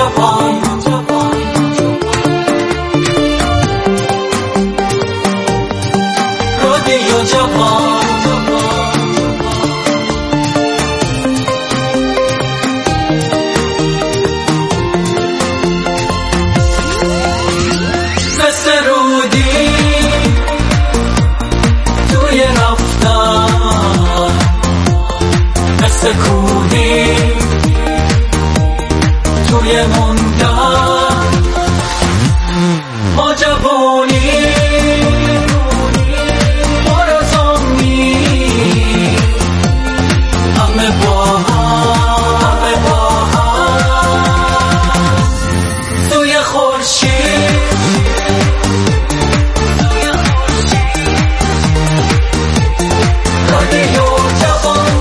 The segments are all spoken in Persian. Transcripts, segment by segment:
جوان رادیو جوان مثل رودی توی رفتن مثل کوهی توی موندن ما جوانی ماراتونی همه با هم توی خورشید رادیو جوان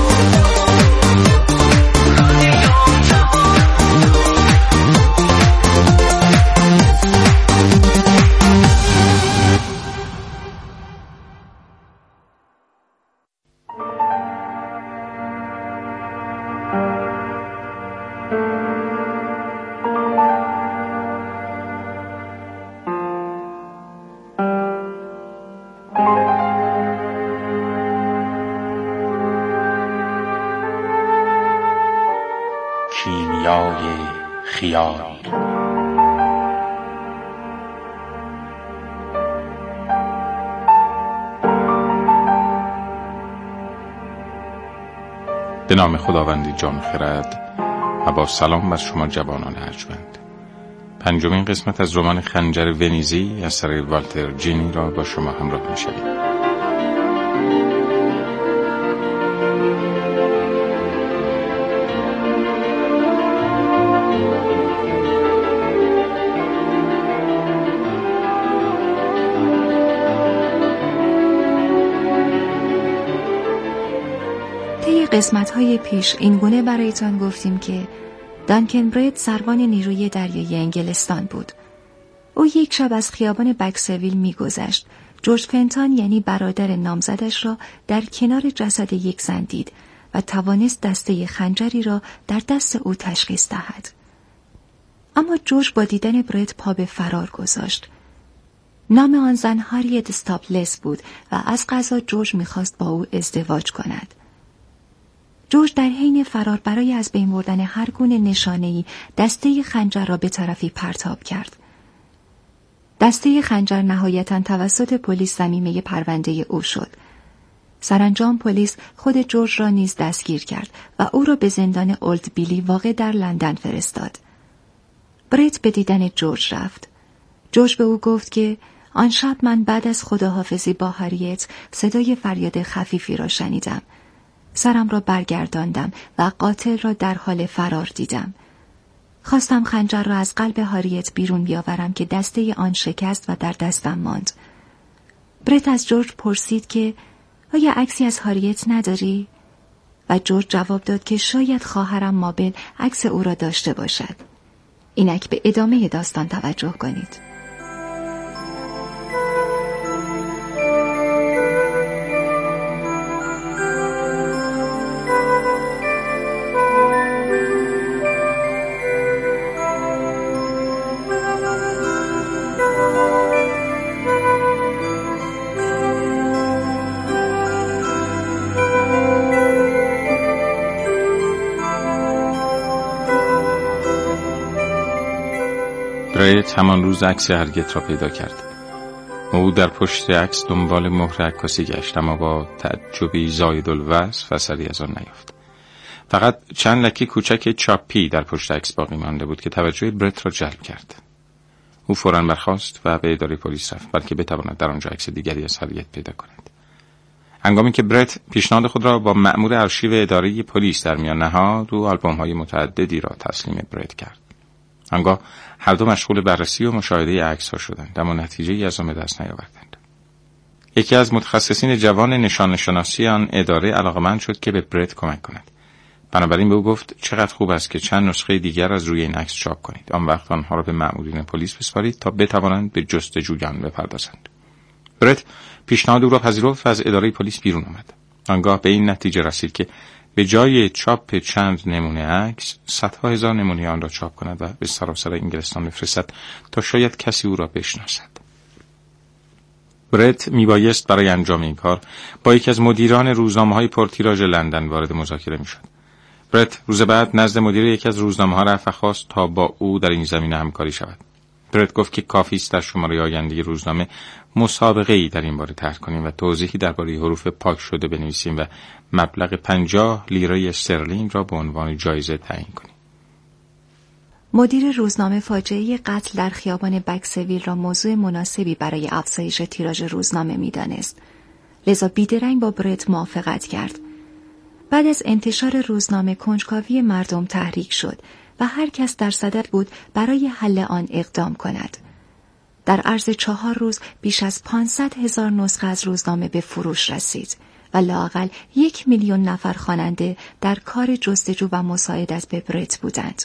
کیمیای خیال. به نام خداوند جان خرد و با سلام بر شما جوانان ارجمند. پنجمین قسمت از رمان خنجر ونیزی اثر والتر جینی را با شما همراه می‌شویم. قسمت‌های پیش اینگونه برایتان گفتیم که دانکن برید سروان نیروی دریایی انگلستان بود. او یک شب از خیابان بکسویل می‌گذشت. جورج فنتان یعنی برادر نامزدش را در کنار جسد یک زن دید و توانست دسته خنجری را در دست او تشخیص دهد. اما جورج با دیدن برید پا به فرار گذاشت. نام آن زن هاریت استاپلس بود و از قضا جورج می‌خواست با او ازدواج کند. جورج در حین فرار برای از بین بردن هر گونه نشانه‌ای دسته خنجر را به طرفی پرتاب کرد. دسته خنجر نهایتاً توسط پلیس ضمیمه پرونده او شد. سرانجام پلیس خود جورج را نیز دستگیر کرد و او را به زندان اولد بیلی واقع در لندن فرستاد. برید به دیدن جورج رفت. جورج به او گفت که آن شب من بعد از خداحافظی با هاریت صدای فریاد خفیفی را شنیدم. سرم را برگرداندم و قاتل را در حال فرار دیدم. خواستم خنجر را از قلب هاریت بیرون بیاورم که دسته آن شکست و در دستم ماند. برت از جورج پرسید که آیا عکسی از هاریت نداری؟ و جورج جواب داد که شاید خواهرم مابل عکس او را داشته باشد. اینک به ادامه داستان توجه کنید. برایت همان روز عکس هاریت را پیدا کرد. او در پشت عکس دنبال مهر عکاسی گشت، اما با تعجبی زاید الوصف اثری از آن نیافت. فقط چند لکه کوچک چاپی در پشت عکس باقی مانده بود که توجه برت را جلب کرد. او فوراً برخاست و به اداره پلیس رفت، بلکه بتواند در آنجا عکس دیگری از هاریت پیدا کند. هنگامی که برت پیشنهاد خود را با مأمور ارشیو اداره پلیس در میان نهاد، او آلبوم‌های متعددی را تسلیم برت کرد. آنگاه هر دو مشغول بررسی و مشاهده عکس‌ها شدند، اما نتیجه‌ای از آن به دست نیاوردند. یکی از متخصصین جوان نشان شناسی آن اداره علاقمند شد که به برت کمک کند. بنابراین به او گفت چقدر خوب است که چند نسخه دیگر از روی این عکس چاپ کنید. آن وقت آنها را به مأمورین پلیس بسپارید تا بتوانند به جستجوی آن بپردازند. برت پیشنهاد او را پذیرفت و از اداره پلیس بیرون آمد. آنگاه به این نتیجه رسید که به جای چاپ چند نمونه عکس صدها هزار نمونه آن را چاپ کند و به سراسر انگلستان بفرستد تا شاید کسی او را بشناسد. برت میبایست برای انجام این کار با یکی از مدیران روزنامه‌های پرتیراژ لندن وارد مذاکره میشد. برت روز بعد نزد مدیر یکی از روزنامه‌ها رفت و خواست تا با او در این زمینه همکاری شود. برت گفت که کافی است در شماره آینده روزنامه مسابقه‌ای در این باره طرح کنیم و توضیحی درباره حروف پاک شده بنویسیم و مبلغ 50 لیره استرلینگ را به عنوان جایزه تعیین کنیم. مدیر روزنامه فاجعه قتل در خیابان بکسویل را موضوع مناسبی برای افزایش تیراژ روزنامه می‌دانست. لذا بیدرنگ با برت موافقت کرد. بعد از انتشار روزنامه کنجکاوی مردم تحریک شد و هر کس در صدد بود برای حل آن اقدام کند. در عرض 4 روز بیش از 500,000 نسخه از روزنامه به فروش رسید و لااقل 1,000,000 نفر خواننده در کار جستجو و مساعدت به برت بودند.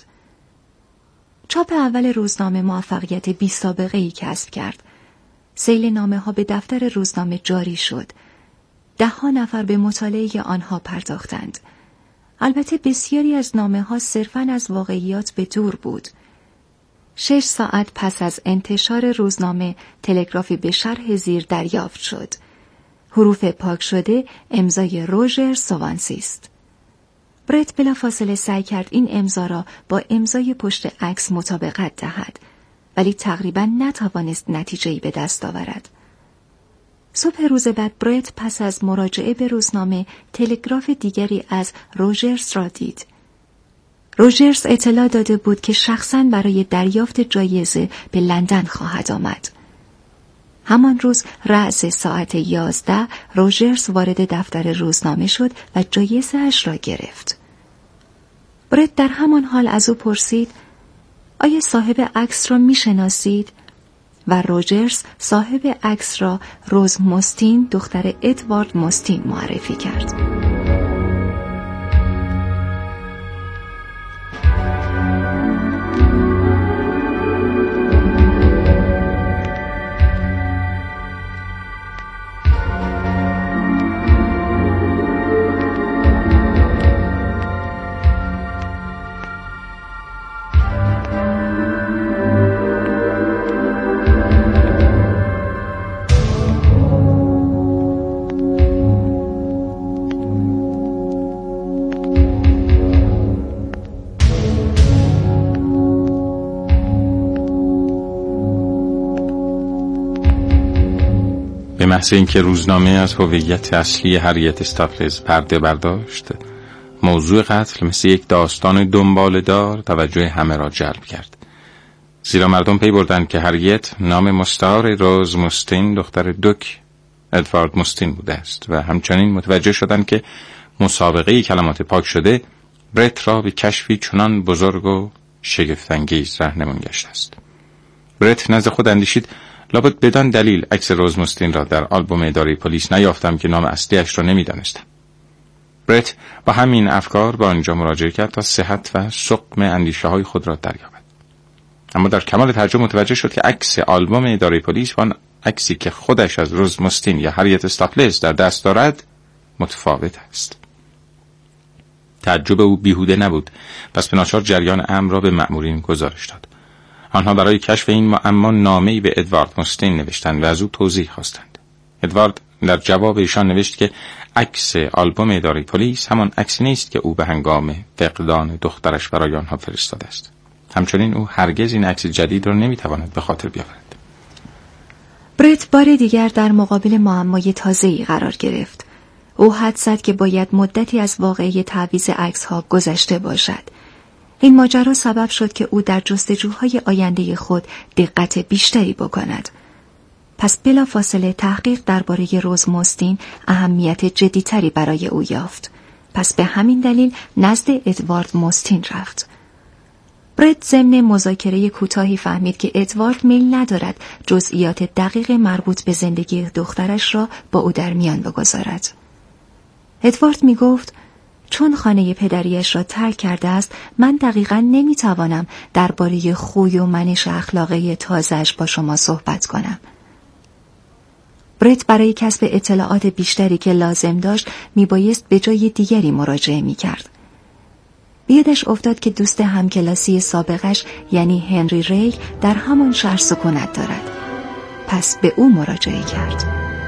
چاپ اول روزنامه موفقیت بی‌سابقه‌ای کسب کرد. سیل نامه‌ها به دفتر روزنامه جاری شد. 10 نفر به مطالعه آنها پرداختند. البته بسیاری از نامه‌ها صرفاً از واقعیات به دور بود. 6 ساعت پس از انتشار روزنامه تلگرافی به شرح زیر دریافت شد. حروف پاک شده امضای روژر سوانسی است. برت بلافاصله سعی کرد این امضا را با امضای پشت عکس مطابقت دهد، ولی تقریباً نتوانست نتیجه‌ای به دست آورد. صبح روز بعد برت پس از مراجعه به روزنامه تلگراف دیگری از روژرز را دید. روژرز اطلاع داده بود که شخصاً برای دریافت جایزه به لندن خواهد آمد. همان روز رأس ساعت 11 روژرز وارد دفتر روزنامه شد و جایزه اش را گرفت. برت در همان حال از او پرسید: آیا صاحب عکس را می‌شناسید؟ و روژرز صاحب عکس را روز مستین دختر ادوارد مستین معرفی کرد. به محض اینکه روزنامه از هویت اصلی هریت استاپلز پرده برداشت، موضوع قتل مثل یک داستان دنباله‌دار توجه همه را جلب کرد. زیرا مردم پی بردند که هریت نام مستعار روز مستین دختر دوک ادوارد مستین بوده است و همچنین متوجه شدند که مسابقه کلمات پاک شده برت را به کشفی چنان بزرگ و شگفت‌انگیز راهنمون گشته است. برت نزد خود اندیشید: لابد بدان دلیل عکس روز مستین را در آلبوم اداره پلیس نیافتم که نام اصلیش را نمیدانستم. برت با همین افکار به آنجا مراجعه کرد تا صحت و سقم اندیشه‌های خود را دریابد. اما در کمال تعجب متوجه شد که عکس آلبوم اداره پلیس با آن عکسی که خودش از روز مستین یا هریت استاپلز در دست دارد متفاوت است. تعجب او بیهوده نبود، پس به ناچار جریان امر را به مأمورین گزارش داد. آنها برای کشف این معما نامه‌ای به ادوارد مستین نوشتند و از او توضیح خواستند. ادوارد در جواب ایشان نوشت که عکس آلبوم اداره پلیس همان عکسی نیست که او به هنگام فقدان دخترش برای آنها فرستاده است. همچنین او هرگز این عکس جدید را نمیتواند به خاطر بیاورد. برت بار دیگر در مقابل معمای تازه‌ای قرار گرفت. او حدس زد که باید مدتی از واقعه تعویض عکس‌ها گذشته باشد. این ماجرا سبب شد که او در جستجوهای آینده خود دقت بیشتری بکند. پس بلافاصله تحقیق درباره روز مستین اهمیت جدیتری برای او یافت. پس به همین دلیل نزد ادوارد مستین رفت. برت ضمن مذاکره کوتاهی فهمید که ادوارد میل ندارد جزئیات دقیق مربوط به زندگی دخترش را با او در میان بگذارد. ادوارد می گفت: چون خانه پدریش را ترک کرده است، من دقیقاً نمیتوانم درباره خوی و منش اخلاقی تازه‌اش با شما صحبت کنم. برت برای کسب اطلاعات بیشتری که لازم داشت میبایست به جای دیگری مراجعه میکرد. بیادش افتاد که دوست همکلاسی سابقش یعنی هنری ری در همان شهر سکونت دارد. پس به او مراجعه کرد.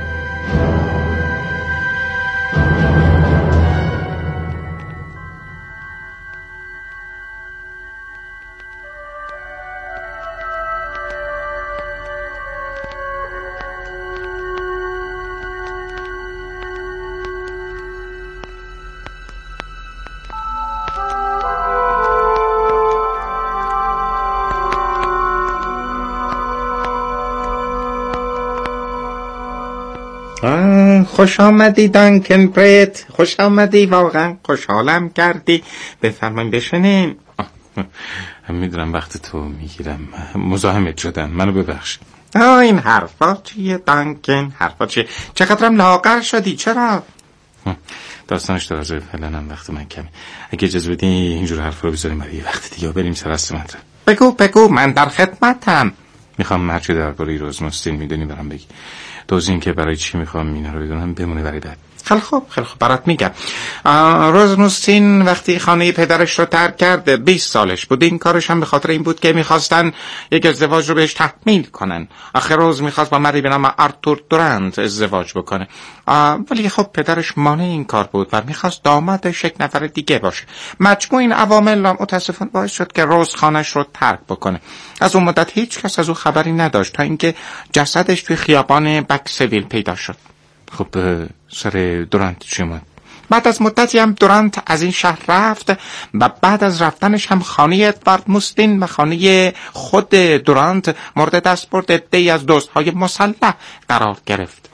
خوش آمدی دانکن برت، خوش آمدی، واقعا خوشحالم کردی. بفرمایید بشینین. میدونم وقت تو میگیرم، مزاحمت شدم، منو ببخش. این حرفا چیه دانکن؟ حرفا چیه؟ چقدرم لاغر شدی؟ چرا؟ داستانش درازه، فعلا هم وقت من کمه. اگه اجازه بدی اینجور حرفا رو بذاریم برای وقت دیگه، بریم سر اصل مطلب. بگو من در خدمتم. میخوام هرچی درباره روزمستین میدونی برام بگی. دوز این که برای چی میخوام اینا رو بدونم بمونه برای بعد. خیلی خوب برات میگم. روزمستین وقتی خانه پدرش رو ترک کرد 20 سالش بود. این کارش هم به خاطر این بود که میخواستن یک ازدواج رو بهش تحمیل کنن. آخر روز میخواست با مردی به نام آرتور دورانت ازدواج بکنه، ولی خب پدرش مانع این کار بود و میخواست دامادش یک نفر دیگه باشه. مجموع این عوامل متاسفانه باعث شد که روز خانهش رو ترک بکنه. از اون مدت هیچ کس از او خبری نداشت تا اینکه جسدش توی خیابان بکسویل پیدا شد. خب سر دورانت چی اومد؟ بعد از مدتی هم دورانت از این شهر رفت و بعد از رفتنش هم خانه ادوارد موستین و خانه خود دورانت مورد دستبرد عده‌ای از دزدهای مسلح قرار گرفت.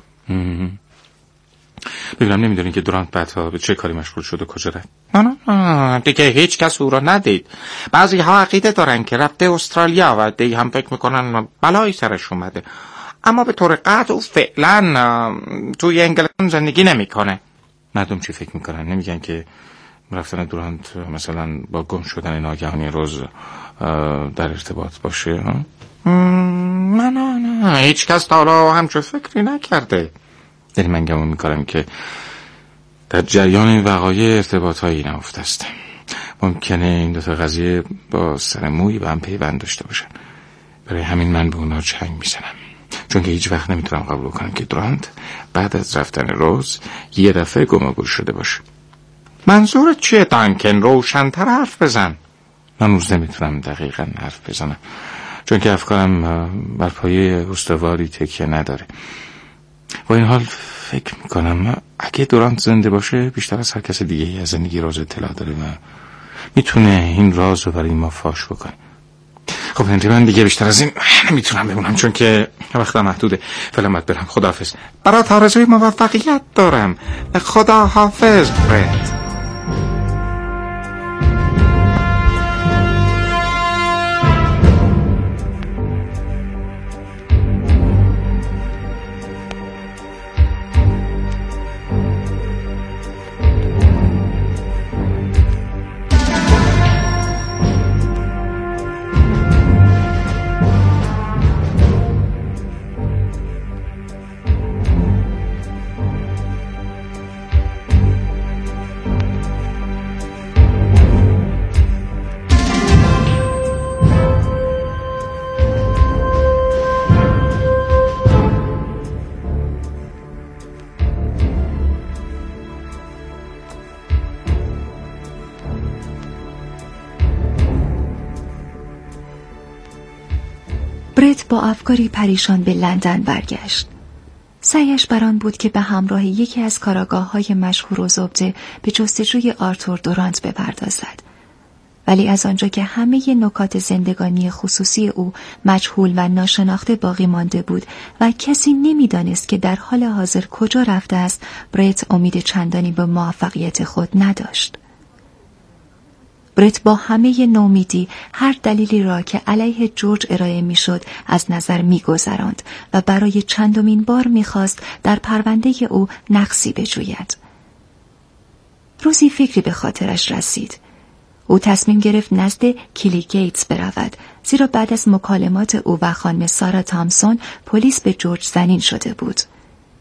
ببینم نمیدونین که دورانت بعدها به چه کاری مشغول شد و کجا رفت؟ نه دیگه هیچ کس او را ندید. بعضی ها عقیده دارن که رفته استرالیا و عده‌ای هم فکر میکنن بلایی سرش اومده، اما به طور قطع او فعلا توی انگلستان زندگی نمیکنه. مردم چی فکر میکنن؟ نمیگن که رفتن دورانت مثلا با گم شدن ناگهانی روز در ارتباط باشه؟ نه هیچ کس تا حالا همچون فکری نکرده. یعنی من گمون میکنم که در جریان این وقایع ارتباط هایی نهفته است. ممکنه این دوتا قضیه با سر موی به هم پیوند داشته باشن. برای همین من به اونا چنگ میزنم، چون که هیچ وقت نمیتونم قبول کنم که دورانت بعد از رفتن روز یه دفعه گم و گور شده باشه. منظورت چیه دانکن؟ روشن‌تر حرف بزن. من روز نمیتونم دقیقاً حرف بزنم، چون که افکارم بر پایه استواری تکیه نداره. با این حال فکر میکنم اگه دورانت زنده باشه بیشتر از هر کس دیگه از زندگی راز اطلاع داره و میتونه این راز رو برای ما فاش بکنه. خب هنری، من دیگه بیشتر از این نمیتونم بمونم، چون که وقتم محدوده. فعلا باید برم. خداحافظ. برات آرزوی موفقیت دارم. خدا حافظ برت. برت با افکاری پریشان به لندن برگشت. سعیش بر آن بود که به همراه یکی از کاراگاه‌های مشهور و زبده به جستجوی آرتور دورانت بپردازد. ولی از آنجا که همه نکات زندگانی خصوصی او مجهول و ناشناخته باقی مانده بود و کسی نمی‌دانست که در حال حاضر کجا رفته است، برت امید چندانی به موفقیت خود نداشت. برت با همه نومیدی هر دلیلی را که علیه جورج ارائه میشد از نظر می‌گذراند و برای چندمین بار می‌خواست در پرونده او نقصی بجوید. روزی فکری به خاطرش رسید. او تصمیم گرفت نزد کلی گیتس برود، زیرا بعد از مکالمات او و خانم سارا تامسون پلیس به جورج زنین شده بود.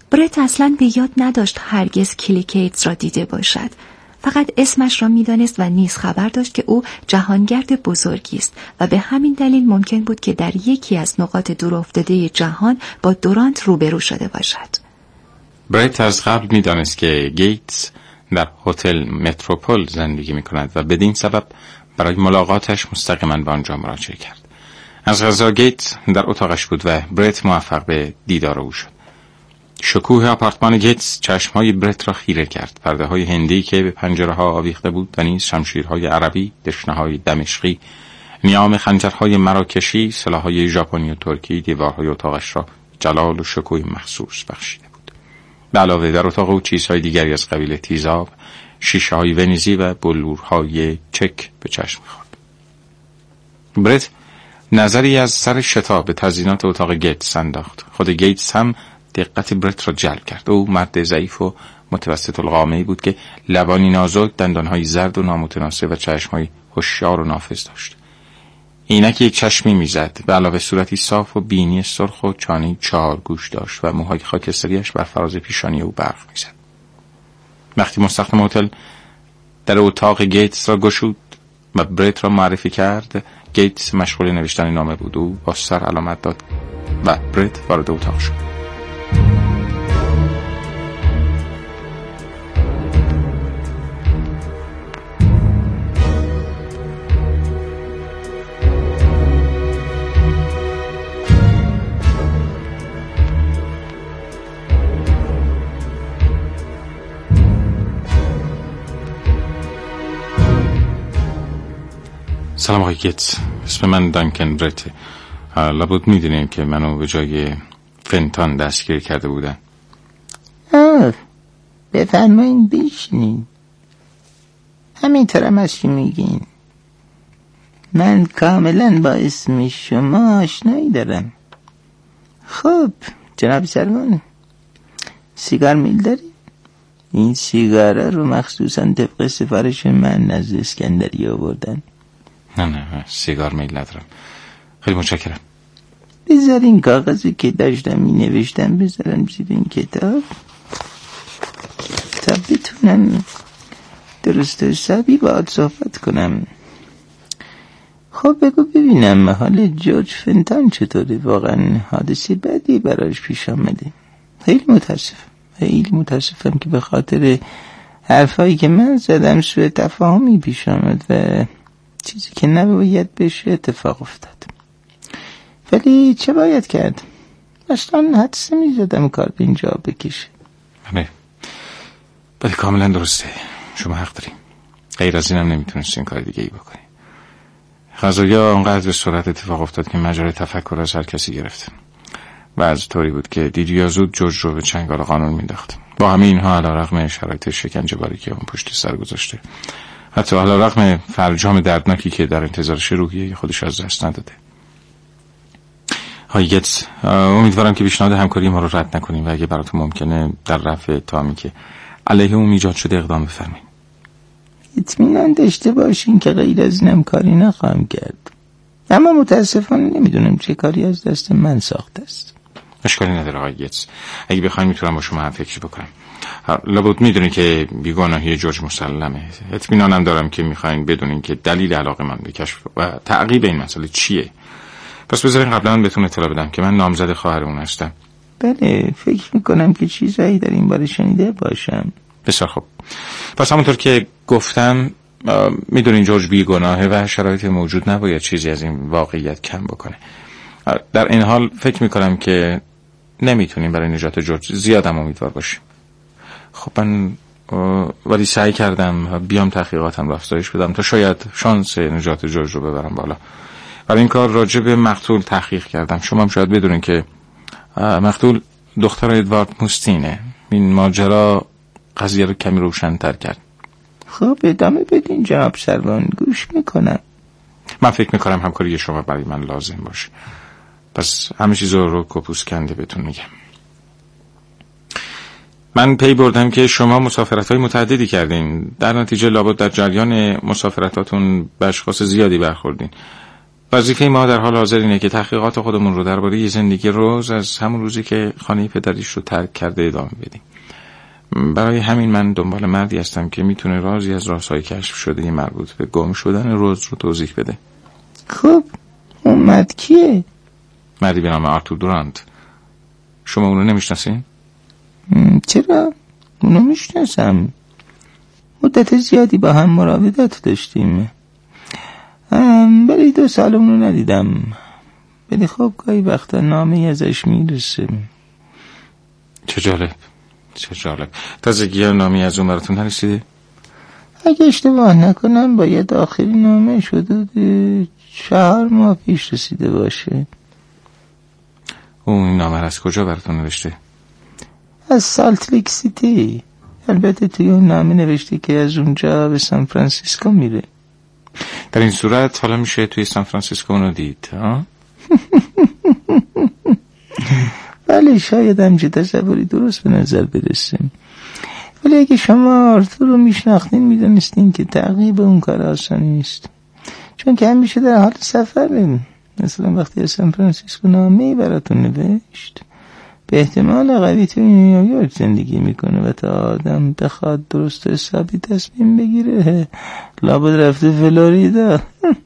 برت اصلاً به یاد نداشت هرگز کلی کیتس را دیده باشد. فقط اسمش را می‌دانست و نیز خبر داشت که او جهانگرد بزرگی است و به همین دلیل ممکن بود که در یکی از نقاط دورافتاده جهان با دورانت روبرو شده باشد. برت از قبل می‌دانست که گیتس در هتل متروپول زندگی می‌کند و بدین سبب برای ملاقاتش مستقیما به آنجا مراجعه کرد. از قضا گیتس در اتاقش بود و برت موفق به دیدار او شد. شکوه آپارتمان گیتس چشمهای برت را خیره کرد. پرده‌های هندی که به پنجره‌ها آویخته بود و نیز شمشیرهای عربی، دشنه‌های دمشقی، نیام خنجرهای مراکشی، سلاح‌های ژاپنی و ترکی دیوارهای اتاقش را جلال و شکوه مخصوص بخشیده بود. به علاوه در اتاق او چیزهای دیگری از قبیل تیزاب، شیشه‌های ونیزی و بلورهای چک به چشم می‌خورد. برت نظری از سر شتاب به تزیینات اتاق گیتس انداخت. خود گیتس هم دقت برت را جلب کرد. او مرد ضعیف و متوسط القامه‌ای بود که لبانی نازک، دندان‌های زرد و نامتناسب و چشم‌های هوشیار و نافذ داشت. عینک یک چشمی میزد. به علاوه صورتی صاف و بینی سرخ و چانه‌ای 4 گوش داشت و موهای خاکستریش بر فراز پیشانی او برق میزد. وقتی مستخدم هتل در اتاق گیتس را گشود و برت را معرفی کرد، گیتس مشغول نوشتن نامه بود. او با سر علامت داد و برت وارد اتاق شد. سلام آقای گیتس، اسم من دانکن برته. لابد میدونین که منو به جای فنتان دستگیر کرده بودن. بفرمایین بشینین. همینطورم از که میگین. من کاملا با اسم شما آشنایی دارم. خب جناب سروان، سیگار میل داری؟ این سیگاره رو مخصوصا طبق سفارش من نزد اسکندری آوردن. نه سیگار میل ندارم. خیلی متشکرم. بذار این کاغذی که داشتم می نوشتم بذارم زیر این کتاب تا بتونم درست حسابی باهات صحبت کنم. خب بگو ببینم حال جورج فنتان چطوره؟ واقعا حادثه بدی براش پیش آمده. خیلی متاسفم که به خاطر حرفایی که من زدم سوء تفاهمی پیش آمد و چیزی که نباید بشه اتفاق افتاد. ولی چه باید کرد؟ اصلا حدس می‌زدم کار به اینجا بکشه. بله کاملا درسته، شما حق داریم. غیر از اینم نمیتونستین کار دیگه ای بکنی. قضایا اونقدر به سرعت اتفاق افتاد که مجال تفکر از هر کسی گرفت و از طوری بود که دیر یا زود جورج رو به چنگال قانون مینداخت. با همه اینها علیرغم شرایط شکنجه‌باری که اون پشت سر گذاشته، حتی علیرغم فرجام دردناکی که در انتظارش، روحیه خودش از دست نداده. های گیتس، امیدوارم که پیشنهاد همکاری ما رو رد نکنیم و اگه براتون ممکنه در رفع اتهامی که علیه اون ایجاد شده اقدام بفرمایید. اطمینان داشته باشین که غیر از اینم کاری نخواهم کرد، اما متاسفانه نمیدونم چه کاری از دست من ساخته است. اشکالی نداره آقای گیتس، اگه بخواید میتونم با شما هم فکر بکنم. لابد میدونی که بیگناهی جورج مسلمه. اطمینانم دارم که میخواین بدونین که دلیل علاقه من به کشف و تعقیب این مسئله چیه. پس بذارین قبلا بهتون اطلاع بدم که من نامزد خواهر اون هستم. بله، فکر میکنم که چیزایی در این باره شنیده باشم. بسیار خوب. پس همونطور که گفتم میدونین جورج بیگناهه و شرایط موجود نباید چیزی از این واقعیت کم بکنه. در این حال فکر میکنم که نمیتونیم برای نجات جورج زیادم امیدوار باشیم. خب من ولی سعی کردم بیام تحقیقاتم رو افزایش بدم تا شاید شانس نجات جورج رو ببرم بالا. برای این کار راجع به مقتول تحقیق کردم. شما هم شاید بدونین که مقتول دختر ادوارد موستینه. این ماجرا قضیه رو کمی روشن‌تر کرد. خب ادامه بدین جناب سروان، گوش میکنم. من فکر میکنم همکاری شما برای من لازم باشه. پس همه چیز رو کپوس کنده بهتون میگم. من پی بردم که شما مسافرت‌های متعددی کردین. در نتیجه لابد در جریان مسافرتاتون به اشخاص زیادی برخوردین. وظیفه ما در حال حاضر اینه که تحقیقات خودمون رو درباره زندگی روز از همون روزی که خانه پدریش رو ترک کرده ادامه بدیم. برای همین من دنبال مردی هستم که میتونه رازی از رازهای کشف شده مربوط به گم شدن روز رو توضیح بده. خب اون مرد کیه؟ مردی به نام آرتور دورانت. شما اونو نمیشناسین؟ چرا؟ اونو میشناسم. مدت زیادی با هم مراودات داشتیم، ولی 2 سال اونو ندیدم. ولی خب گاهی وقتا نامه ازش میرسه. چه جالب. تازگی نامی از اون براتون نرسیده؟ اگه اشتباه نکنم باید آخرین نامه حدود 4 ماه پیش رسیده باشه. اون نامه از کجا براتون نوشته؟ از سالت لیک سیتی. البته توی اون نامه نوشته که از اونجا به سان فرانسیسکو میره. در این صورت حالا میشه توی سان فرانسیسکو اونو دید ها؟ بله، شاید همچه تصوری درست به نظر برسه. ولی اگه شما آرتور رو میشناختین میدونستین که تعقیب اون کار آسان نیست، چون که همیشه در حال سفره. مثلا وقتی از سان فرانسیسکو نامه‌ای براتون نوشت، به احتمال قوی توی نیویورک زندگی میکنه و تا آدم بخواد درست و حسابی تصمیم بگیره لابد رفته فلوریدا.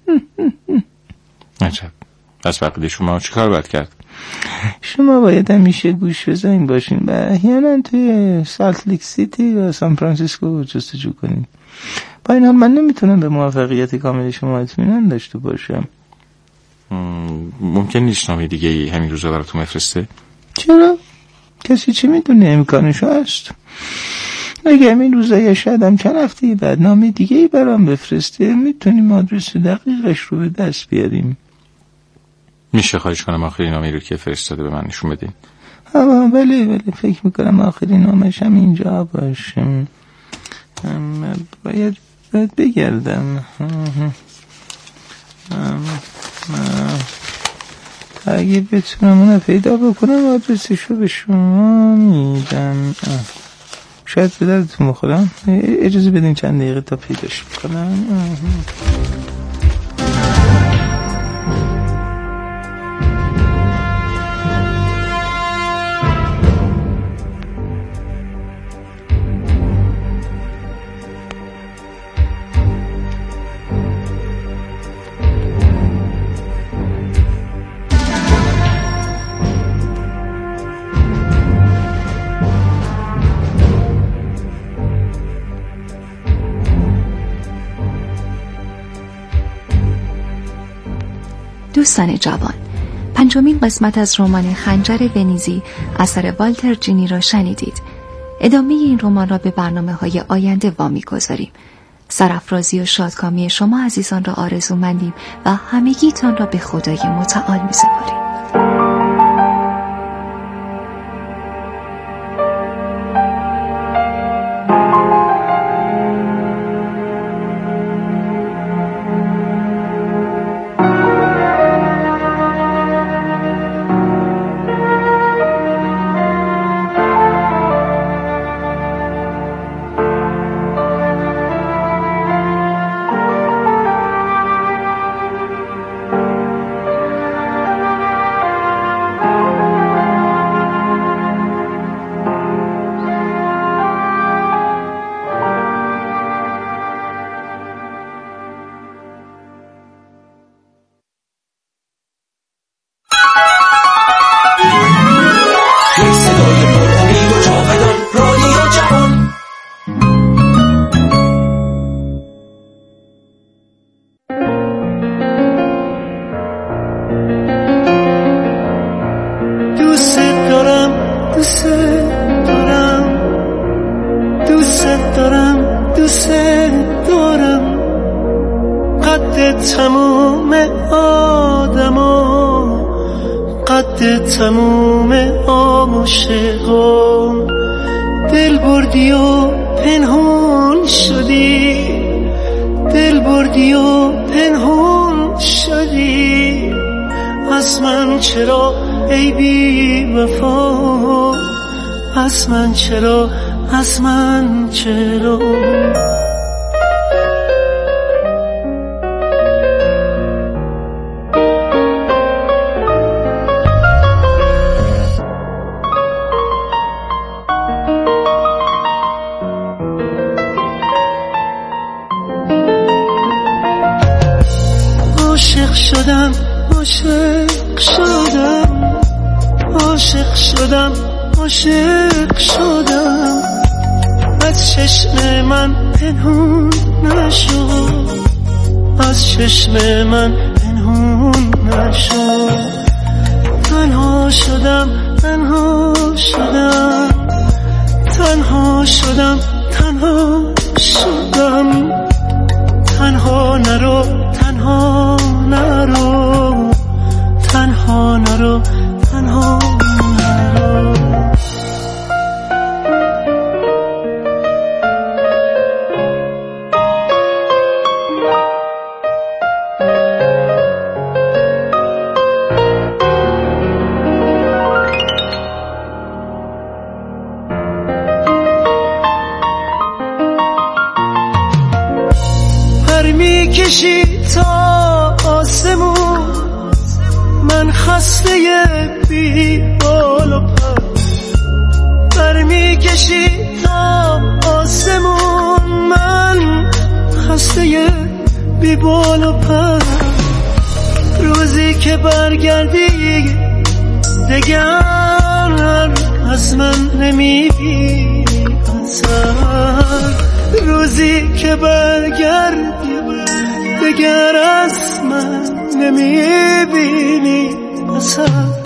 عجب. پس بقیده شما چیکار باید کرد؟ شما باید همیشه گوش بزنین باشین و احیانا توی سالت لیک سیتی و سان فرانسیسکو جستجو کنین. با این حال من نمیتونم به موفقیت کامل شما اطمینان داشته باشم. ممکن نیست نامه دیگه همین روزا براتون بفرسته؟ چرا؟ کسی چی میدونه؟ امکانش هست. اگه همین روزا شاید هم چند هفته بعد نامه دیگه برام بفرسته، میتونیم آدرس دقیقش رو به دست بیاریم. میشه خواهش کنم آخرین نامه رو که فرستاده به من نشون بدین؟ بله فکر میکنم آخرین نامش هم اینجا باشه. باید بگردم. اگه بتونم اونو پیدا بکنم آدرسش رو به شما میدم. شاید به دردتون بخورم. اجازه بدین چند دقیقه تا پیداش بکنم. دوستان جوان، 5مین قسمت از رمان خنجر ونیزی اثر والتر جینی را شنیدید. ادامه این رمان را به برنامه‌های آینده وامی‌گذاریم. سرافرازی و شادکامی شما عزیزان را آرزومندیم و همگیتان را به خدای متعال می‌سپاریم. تموم آدما، قد تموم عاشقا، دل بردی و پنهون شدی، دل بردی و پنهون شدی. از من چرا ای بی وفا، از من چرا، از من چرا. شدم عاشق شدم عاشق شدم عاشق شدم از چشم من پنهون نشد از چشم من پنهون نشد تنها شدم تنها شدم تنها شدم تنها شدم تنها نرو تنها نرو تنها نرو تنها نرو میکشی تا آسمون من خسته بی بال و پر پر میکشی تا آسمون من خسته بی بال و پر روزی که برگردی دگر از من نمیبینی اثر روزی که برگردی دگر از من نمیبینی اثر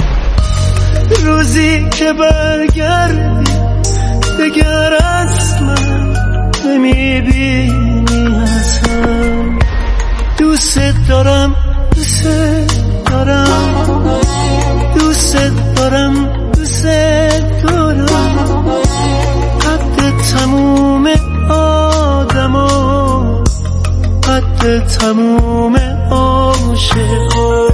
روزی که برگردی دگر از من نمیبینی اثر دوست دارم دوست دارم دوست دارم دوست دارم قد تموم آدما قد تموم عاشقا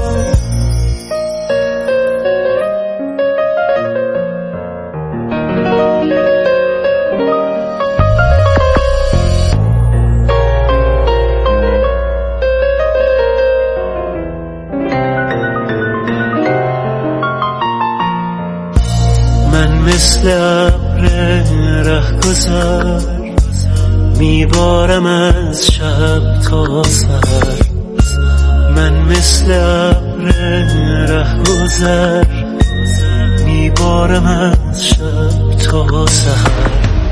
من مثل ابر رهگذر میبارم از شب تا سحر من مثل ابر رهگذر میبارم از شب تا سحر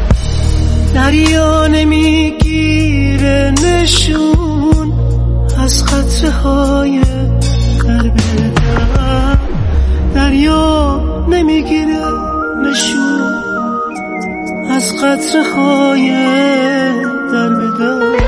دریا نمیگیره نشون از قطره های قلب در دریا نمیگیره نشون از قطره های در بدر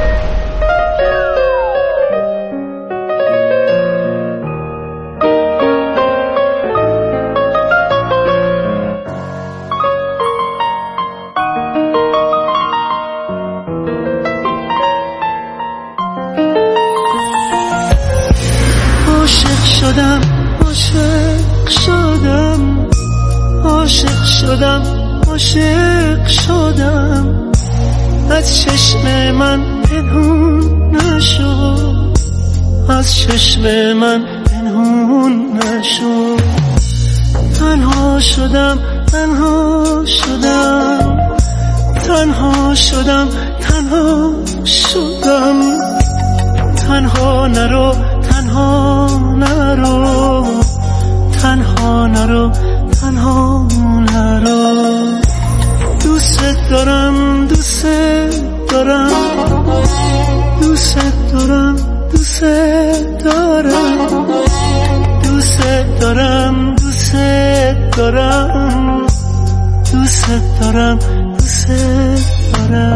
عاشق شدم عاشق شدم عاشق شدم عاشق شدم از چشم من پنهون نشد از چشم من پنهون نشد تنها شدم تنها شدم تنها شدم تنها شدم تنها نرو تنها نرو تنها نرو تنها نرو دوست دارم دوست دارم دوست دارم دوست دارم دوست دارم دوست دارم دوست دارم دوست دارم